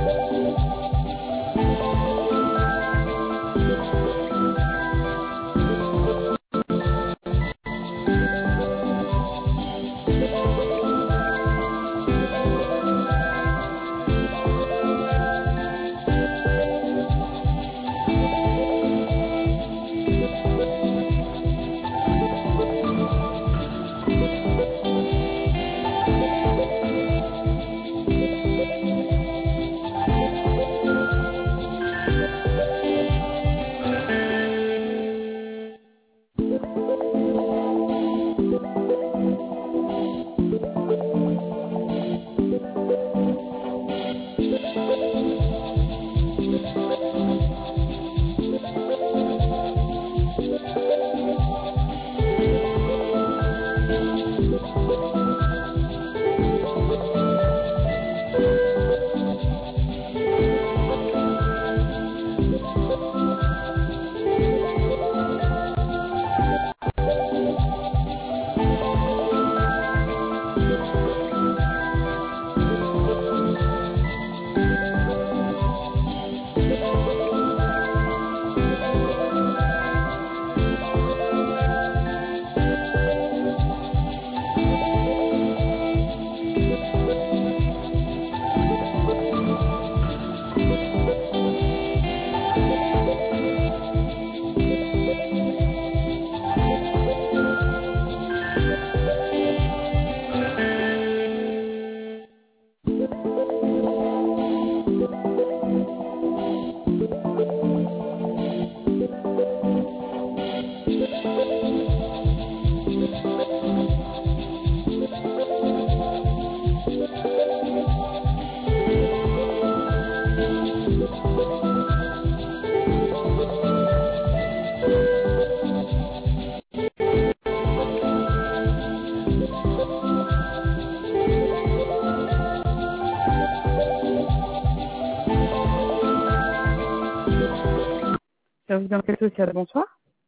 Service d'enquête sociale, bonsoir.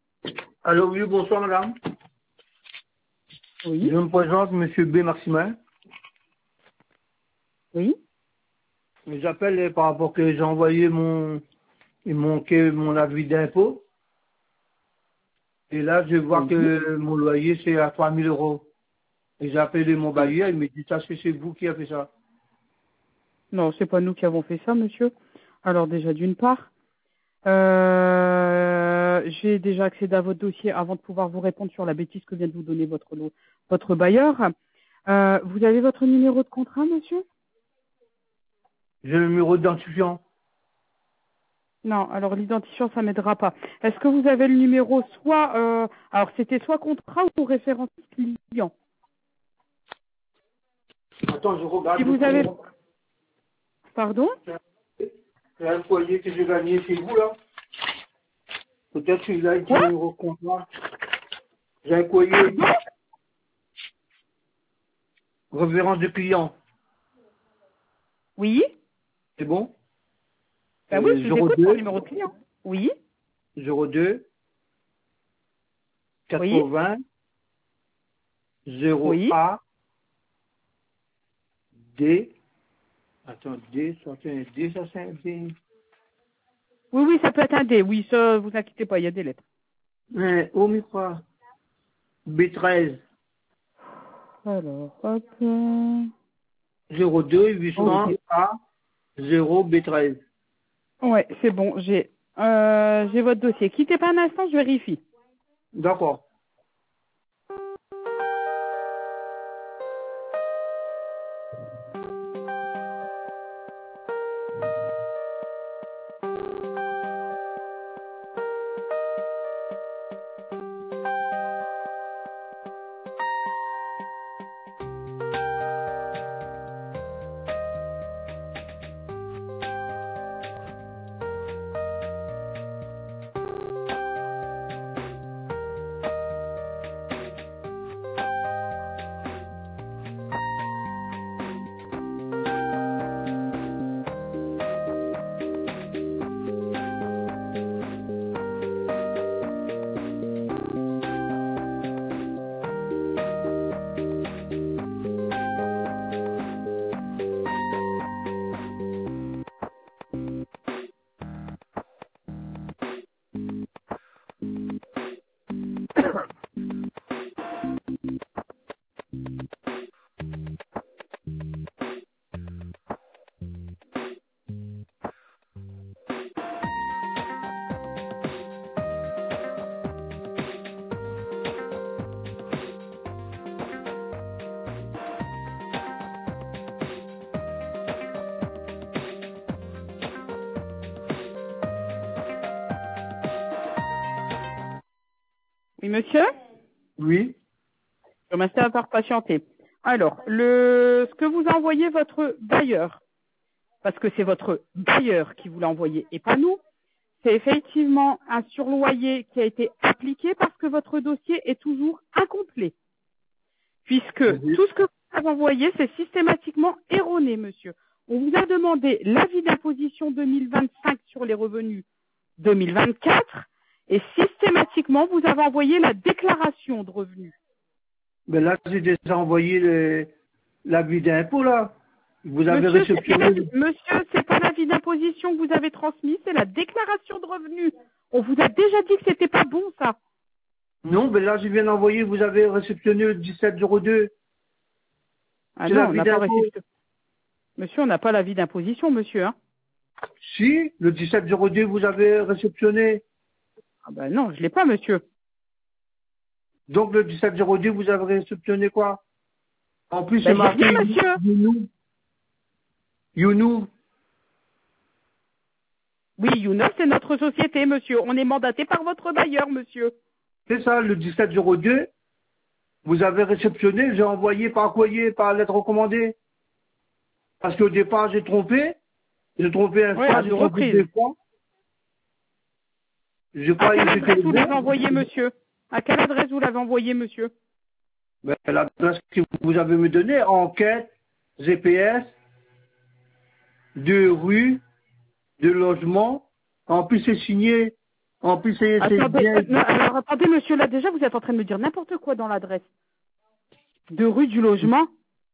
Allô, oui, bonsoir madame. Oui. Je me présente, monsieur B. Maximin. Oui. J'appelle par rapport que j'ai envoyé il manquait mon avis d'impôt. Et là, je vois que mon loyer, c'est à 3 000 euros. Et j'ai appelé mon bailleur, il me dit, ça, c'est vous qui avez fait ça. Non, c'est pas nous qui avons fait ça, monsieur. Alors déjà, d'une part, j'ai déjà accédé à votre dossier avant de pouvoir vous répondre sur la bêtise que vient de vous donner votre bailleur. Vous avez votre numéro de contrat, monsieur? J'ai le numéro d'identifiant. Non, alors l'identifiant, ça m'aidera pas. Est-ce que vous avez le numéro alors c'était soit contrat ou référence client? Attends, je regarde. Si vous avez... Pardon? C'est un foyer que j'ai gagné chez vous, là. Peut-être qu'il a été numéro de contrat. J'ai un courrier. Référence de client. Oui? C'est bon? Ben oui, je vous écoute pour le numéro de client. Oui? 02 Oui? 80 0 Oui? A D. Attends, D, ça c'est un D, ça c'est un D. Oui, oui, ça peut être un D. Oui, ça, vous inquiétez pas, il y a des lettres. Au micro. B13. Alors, hop. 02 800 Ok. A 0 B13. Ouais, c'est bon, j'ai votre dossier. Quittez pas un instant, je vérifie. D'accord. Oui, monsieur? Oui. Je remercie d'avoir patienté. Alors, ce que vous a envoyé votre bailleur, parce que c'est votre bailleur qui vous l'a envoyé et pas nous, c'est effectivement un surloyer qui a été appliqué parce que votre dossier est toujours incomplet. Puisque Oui. tout ce que vous avez envoyé, c'est systématiquement erroné, monsieur. On vous a demandé l'avis d'imposition 2025 sur les revenus 2024 et systématiquement, vous avez envoyé la déclaration de revenus. Mais là, j'ai déjà envoyé l'avis d'impôt, là. Vous avez Monsieur, réceptionné. c'est pas l'avis d'imposition que vous avez transmis, c'est la déclaration de revenus. On vous a déjà dit que c'était pas bon, ça. Non, mais là, je viens d'envoyer, vous avez réceptionné le 1702. Ah C'est non, on l'avis n'a pas d'impôt. réceptionné. Monsieur, on n'a pas l'avis d'imposition, monsieur, hein. Si, le 1702, vous avez réceptionné. Ah ben non, je l'ai pas, monsieur. Donc, le 1702, vous avez réceptionné quoi? En plus, c'est Ben j'ai marqué rien, monsieur. Younou. Younou. Oui, Younes, c'est notre société, monsieur. On est mandaté par votre bailleur, monsieur. C'est ça, le 1702. Vous avez réceptionné, j'ai envoyé par courrier, par lettre recommandée. Parce qu'au départ, j'ai trompé. J'ai trompé une Oui, fois, à j'ai deux trompé reprises. deux fois. Je À croyais quelle que c'était adresse le vous l'avez bon. envoyé, monsieur? À quelle adresse vous l'avez envoyé, monsieur? Mais l'adresse que vous avez me donnée, enquête, GPS, de rue, de logement. En plus, c'est signé. En plus, c'est Attendez, bien. non, alors attendez, monsieur, là déjà, vous êtes en train de me dire n'importe quoi dans l'adresse. De rue du logement?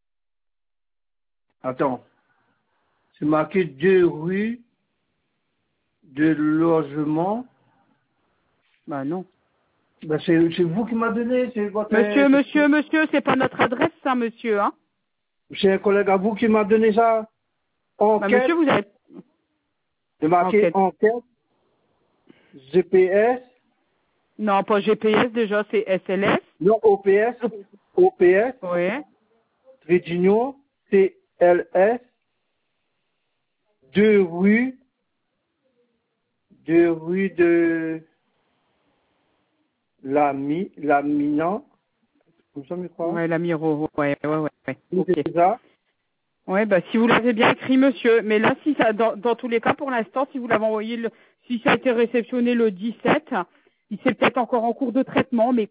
Attends. C'est marqué deux rues de logement. Bah non. Ben, c'est vous qui m'a donné, c'est votre, Monsieur, c'est pas notre adresse, ça, monsieur, hein? c'est un collègue à vous qui m'a donné ça. Bah monsieur, Enquête, vous avez... c'est marqué Enquête. enquête, GPS, Non, pas GPS, déjà, c'est SLS. non OPS, Oui. Trédignon, TLS, deux rues de Laminan, comme ça, je crois. Ouais, la Miro, ouais. Oui, Ok. c'est ça. Ouais, bah si vous l'avez bien écrit, monsieur. Mais là, si ça, dans tous les cas, pour l'instant, si vous l'avez envoyé, si ça a été réceptionné le 17, il c'est peut-être encore en cours de traitement, mais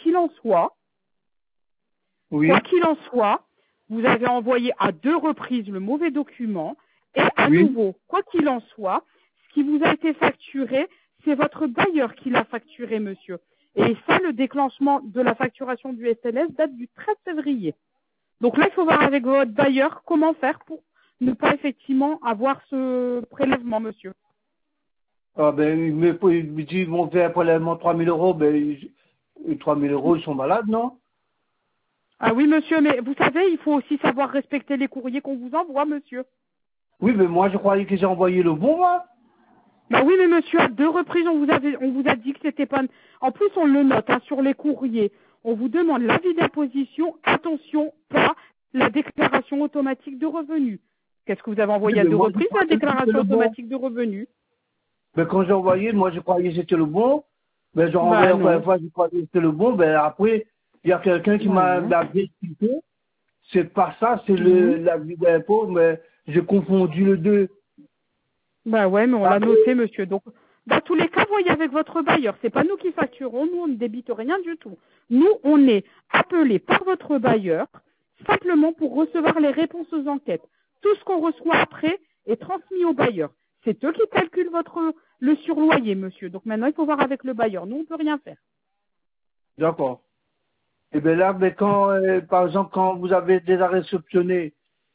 quoi Oui, qu'il en soit, vous avez envoyé à deux reprises le mauvais document, et à oui. nouveau, quoi qu'il en soit, ce qui vous a été facturé, c'est votre bailleur qui l'a facturé, monsieur. Et ça, le déclenchement de la facturation du SLS date du 13 février. Donc là, il faut voir avec votre bailleur comment faire pour ne pas effectivement avoir ce prélèvement, monsieur. Ah ben, il me dit, ils vont faire un prélèvement 3 000 euros, ben, 3 000 euros, ils sont malades, non? Ah oui, monsieur, mais vous savez, il faut aussi savoir respecter les courriers qu'on vous envoie, monsieur. Oui, mais moi, je croyais que j'ai envoyé le bon, moi. Bah oui, mais monsieur, à deux reprises, on vous a dit que c'était pas... En plus, on le note, hein, sur les courriers. On vous demande l'avis d'imposition, attention, pas la déclaration automatique de revenus. Qu'est-ce que vous avez Oui, envoyé à mais deux moi, je reprises, la croyais que c'était déclaration le bon. automatique de revenus? Mais quand j'ai envoyé, moi, je croyais que c'était le bon. Ben, j'ai envoyé Bah encore une non. fois, je croyais que c'était le bon. Ben, après, il y a quelqu'un qui Bah m'a non. bien expliqué. C'est pas ça, c'est Mhm. l'avis d'impôt, mais j'ai confondu le deux. Bah ouais, mais on l'a Après, noté, monsieur. Donc, dans tous les cas, voyez avec votre bailleur. C'est pas nous qui facturons, nous on ne débite rien du tout. Nous, on est appelés par votre bailleur simplement pour recevoir les réponses aux enquêtes. Tout ce qu'on reçoit après est transmis au bailleur. C'est eux qui calculent le surloyer, monsieur. Donc maintenant, il faut voir avec le bailleur. Nous, on peut rien faire. d'accord. Et bien là, ben, quand, par exemple, quand vous avez déjà réceptionné,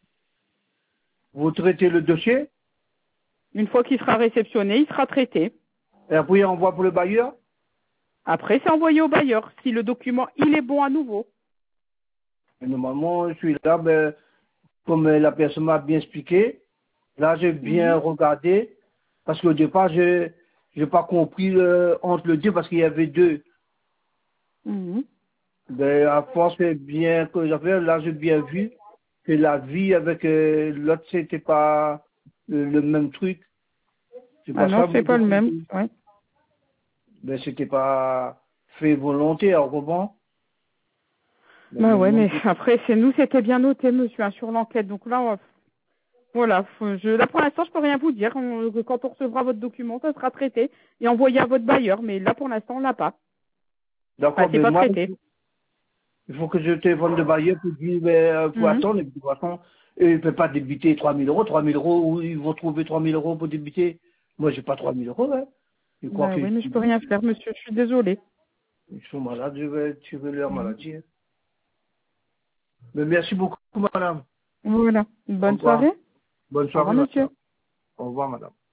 vous traitez le dossier, Une fois qu'il sera réceptionné, il sera traité. et après, on envoie pour le bailleur. Après, c'est envoyé au bailleur. Si le document, il est bon à nouveau. Et normalement, je suis là, ben, comme la personne m'a bien expliqué, là, j'ai bien Mhm. regardé, parce qu'au départ, j'ai pas compris entre le deux, parce qu'il y avait deux. Mhm. Ben, à force de bien que j'avais, là, j'ai bien vu que la vie avec l'autre, c'était pas le même truc. C'est Ah pas ça, non, c'est vous pas le même. comprenez? Ouais. Ben, c'était pas fait volonté, on comprend. Bah ouais, mais après, chez nous, c'était bien noté, monsieur, hein, sur l'enquête. Donc là, voilà, là pour l'instant, je peux rien vous dire. Quand on recevra votre document, ça sera traité et envoyé à votre bailleur. Mais là, pour l'instant, on l'a pas. Enfin, D'accord, c'est mais pas moi, traité. il faut que je téléphone de bailleur pour dire, faut Mhm. attendre, et puis de toute façon, il ne peut pas débiter 3 000 euros, où ils vont trouver 3 000 euros pour débiter. Moi, j'ai pas 3 000 euros, hein. Je crois Bah qu'ils oui, mais je peux rien faire, monsieur. Je suis désolée. sont malades, je vais leur Mhm. maladie. Hein. Mais merci beaucoup, madame. Voilà. Au Bonne revoir. soirée. Bonne Au revoir, soirée, monsieur. madame. Au revoir, madame.